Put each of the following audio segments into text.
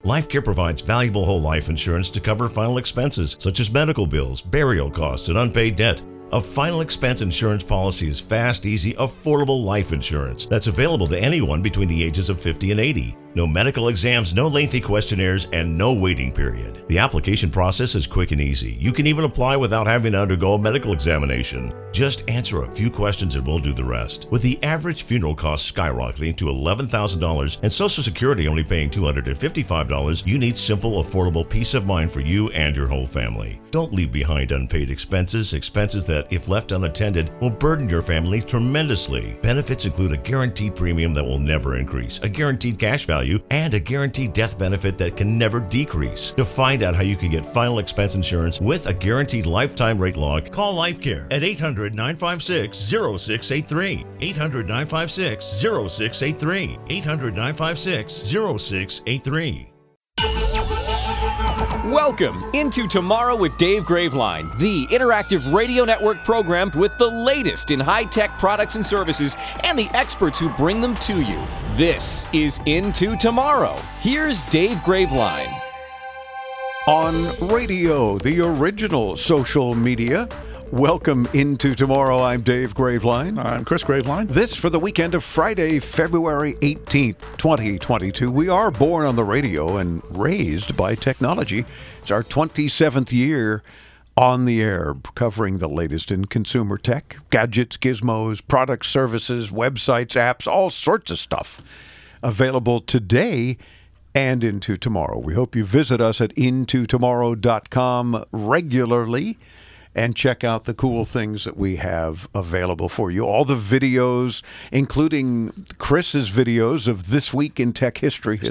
LifeCare provides valuable whole life insurance to cover final expenses such as medical bills, burial costs, and unpaid debt. A final expense insurance policy is fast, easy, affordable life insurance that's available to anyone between the ages of 50 and 80. No medical exams, no lengthy questionnaires, and no waiting period. The application process is quick and easy. You can even apply without having to undergo a medical examination. Just answer a few questions and we'll do the rest. With the average funeral cost skyrocketing to $11,000 and Social Security only paying $255, you need simple, affordable peace of mind for you and your whole family. Don't leave behind unpaid expenses that, if left unattended, will burden your family tremendously. Benefits include a guaranteed premium that will never increase, a guaranteed cash value, and a guaranteed death benefit that can never decrease. To find out how you can get final expense insurance with a guaranteed lifetime rate lock, call LifeCare at 800-956-0683. 800-956-0683. 800-956-0683. Welcome into Tomorrow with Dave Graveline, the interactive radio network program with the latest in high-tech products and services and the experts who bring them to you. This is Into Tomorrow. Here's Dave Graveline. On radio, the original social media. Welcome into Tomorrow. I'm Dave Graveline. I'm Chris Graveline. This for the weekend of Friday, February 18th, 2022. We are born on the radio and raised by technology. It's our 27th year on the air, covering the latest in consumer tech, gadgets, gizmos, products, services, websites, apps, all sorts of stuff available today and into tomorrow. We hope you visit us at intotomorrow.com regularly and check out the cool things that we have available for you. All the videos, including Chris's videos of This Week in Tech History,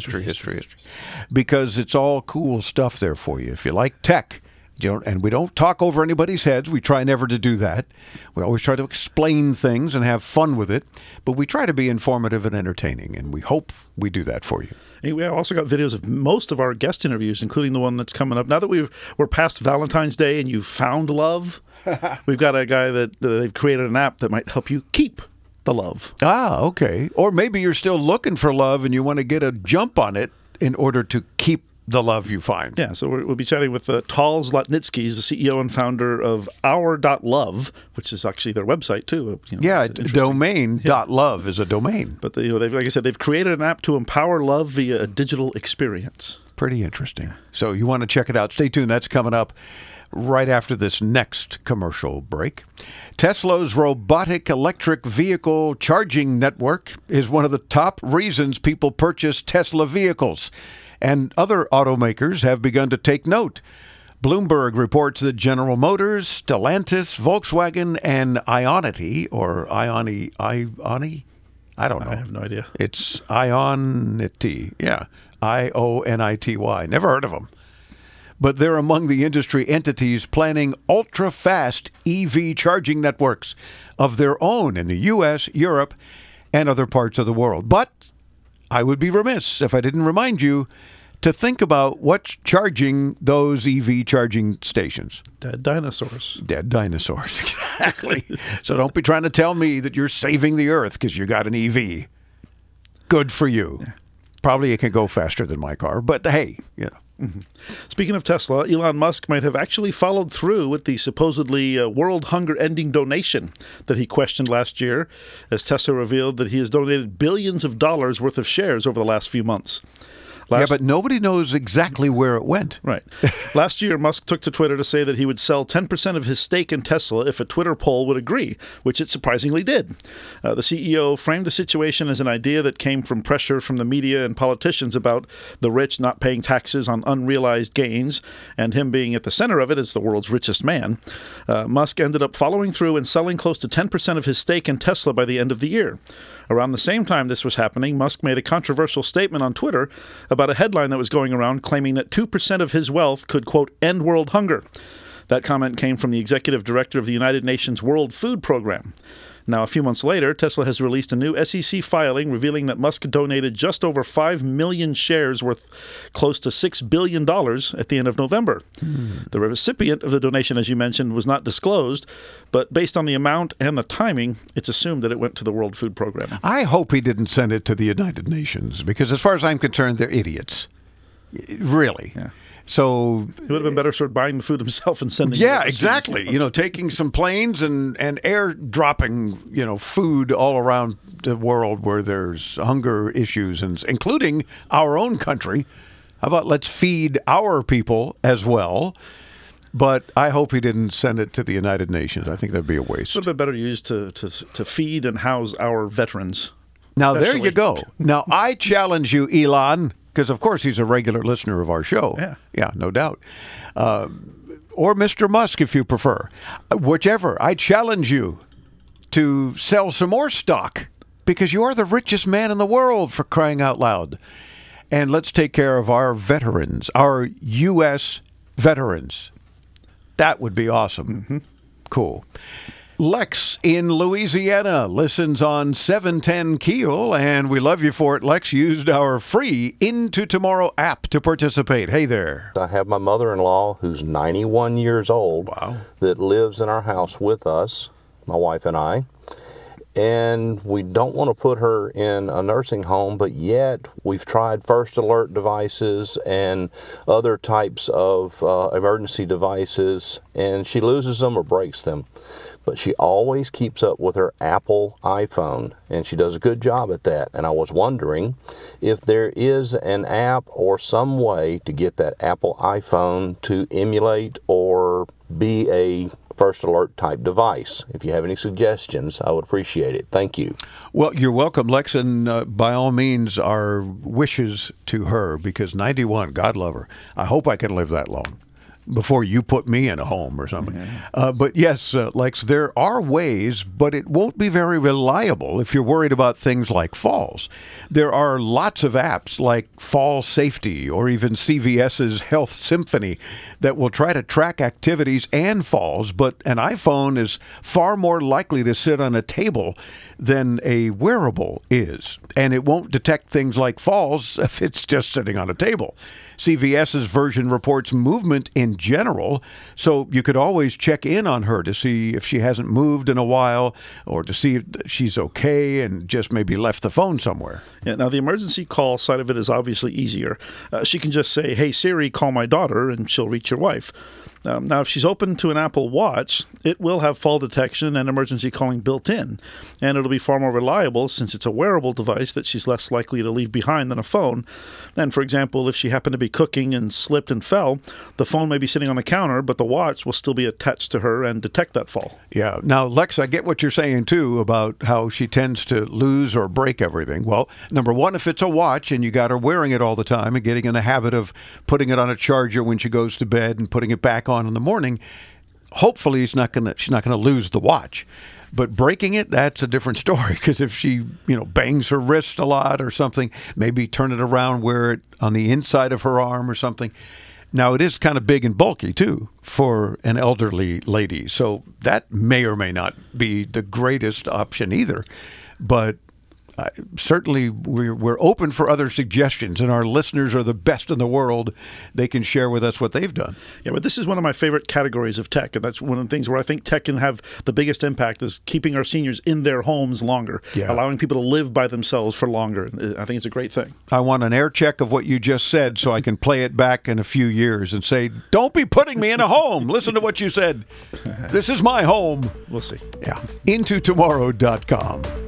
because it's all cool stuff there for you. If you like tech, and we don't talk over anybody's heads. We try never to do that. We always try to explain things and have fun with it, but we try to be informative and entertaining, and we hope we do that for you. Hey, we also got videos of most of our guest interviews, including the one that's coming up. Now that we're past Valentine's Day and you've found love, we've got a guy that they've created an app that might help you keep the love. Ah, okay. Or maybe you're still looking for love and you want to get a jump on it in order to keep the love you find. Yeah, so we'll be chatting with Tal Zlotnitsky, the CEO and founder of Our.love, which is actually their website too. Domain.love is a domain. But they've, like I said, they've created an app to empower love via a digital experience. Pretty interesting. So you want to check it out. Stay tuned. That's coming up right after this next commercial break. Tesla's robotic electric vehicle charging network is one of the top reasons people purchase Tesla vehicles. And other automakers have begun to take note. Bloomberg reports that General Motors, Stellantis, Volkswagen, and Ionity, or Ioni? I don't know. I have no idea. It's Ionity. Yeah. Ionity. Never heard of them. But they're among the industry entities planning ultra-fast EV charging networks of their own in the U.S., Europe, and other parts of the world. But I would be remiss if I didn't remind you to think about what's charging those EV charging stations. Dead dinosaurs. Dead dinosaurs, exactly. So don't be trying to tell me that you're saving the earth because you got an EV. Good for you. Yeah. Probably it can go faster than my car, but hey, you know. Mm-hmm. Speaking of Tesla, Elon Musk might have actually followed through with the supposedly world hunger-ending donation that he questioned last year, as Tesla revealed that he has donated billions of dollars worth of shares over the last few months. But nobody knows exactly where it went. Right. Last year, Musk took to Twitter to say that he would sell 10% of his stake in Tesla if a Twitter poll would agree, which it surprisingly did. The CEO framed the situation as an idea that came from pressure from the media and politicians about the rich not paying taxes on unrealized gains, and him being at the center of it as the world's richest man. Musk ended up following through and selling close to 10% of his stake in Tesla by the end of the year. Around the same time this was happening, Musk made a controversial statement on Twitter about a headline that was going around claiming that 2% of his wealth could, quote, end world hunger. That comment came from the executive director of the United Nations World Food Program. Now, a few months later, Tesla has released a new SEC filing revealing that Musk donated just over 5 million shares worth close to $6 billion at the end of November. The recipient of the donation, as you mentioned, was not disclosed, but based on the amount and the timing, it's assumed that it went to the World Food Program. I hope he didn't send it to the United Nations, because as far as I'm concerned, they're idiots. Really. Yeah. So He would have been better sort of buying the food himself and sending it yeah, overseas. exactly. Taking some planes and air dropping, food all around the world where there's hunger issues, and including our own country. How about let's feed our people as well? But I hope he didn't send it to the United Nations. I think that'd be a waste. It would have been better used to feed and house our veterans. Now, there especially. you go. Now, I challenge you, Elon, because, of course, he's a regular listener of our show. Yeah, no doubt. Or Mr. Musk, if you prefer. Whichever. I challenge you to sell some more stock because you are the richest man in the world, for crying out loud. And let's take care of our veterans, our U.S. veterans. That would be awesome. Mm-hmm. Cool. Lex in Louisiana listens on 710 Keel, and we love you for it. Lex used our free Into Tomorrow app to participate. Hey there. I have my mother-in-law, who's 91 years old, Wow. that lives in our house with us, my wife and I. And we don't want to put her in a nursing home, but yet we've tried first alert devices and other types of emergency devices, and she loses them or breaks them. But she always keeps up with her Apple iPhone, and she does a good job at that. And I was wondering if there is an app or some way to get that Apple iPhone to emulate or be a first alert type device. If you have any suggestions, I would appreciate it. Thank you. Well, you're welcome, Lex, and by all means, our wishes to her, because 91, God love her. I hope I can live that long before you put me in a home or something. But yes, Lex, there are ways, but it won't be very reliable if you're worried about things like falls. There are lots of apps like Fall Safety or even CVS's Health Symphony that will try to track activities and falls, but an iPhone is far more likely to sit on a table than a wearable is, and it won't detect things like falls if it's just sitting on a table. CVS's version reports movement in general, so you could always check in on her to see if she hasn't moved in a while or to see if she's okay and just maybe left the phone somewhere. Yeah, now, the emergency call side of it is obviously easier. She can just say, "Hey, Siri, call my daughter," and she'll reach your wife. Now, if she's open to an Apple Watch, it will have fall detection and emergency calling built in, and it'll be far more reliable since it's a wearable device that she's less likely to leave behind than a phone. And, for example, if she happened to be cooking and slipped and fell, the phone may be sitting on the counter, but the watch will still be attached to her and detect that fall. Yeah. Now, Lex, I get what you're saying, too, about how she tends to lose or break everything. Well, number one, if it's a watch and you got her wearing it all the time and getting in the habit of putting it on a charger when she goes to bed and putting it back on in the morning, hopefully she's not going to lose the watch. But breaking it, that's a different story, because if she, bangs her wrist a lot or something, maybe turn it around, wear it on the inside of her arm or something. Now, it is kind of big and bulky, too, for an elderly lady. So that may or may not be the greatest option either. But certainly, we're open for other suggestions, and our listeners are the best in the world. They can share with us what they've done. Yeah, but this is one of my favorite categories of tech, and that's one of the things where I think tech can have the biggest impact is keeping our seniors in their homes longer, allowing people to live by themselves for longer. I think it's a great thing. I want an air check of what you just said so I can play it back in a few years and say, don't be putting me in a home. Listen to what you said. This is my home. We'll see. Yeah. IntoTomorrow.com.